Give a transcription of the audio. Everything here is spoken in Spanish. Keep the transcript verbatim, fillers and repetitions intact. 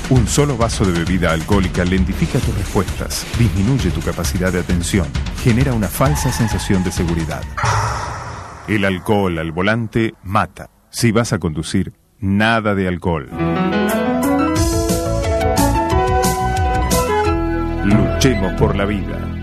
Un solo vaso de bebida alcohólica lentifica tus respuestas, disminuye tu capacidad de atención, genera una falsa sensación de seguridad. El alcohol al volante mata. Si vas a conducir, nada de alcohol. Luchemos por la vida.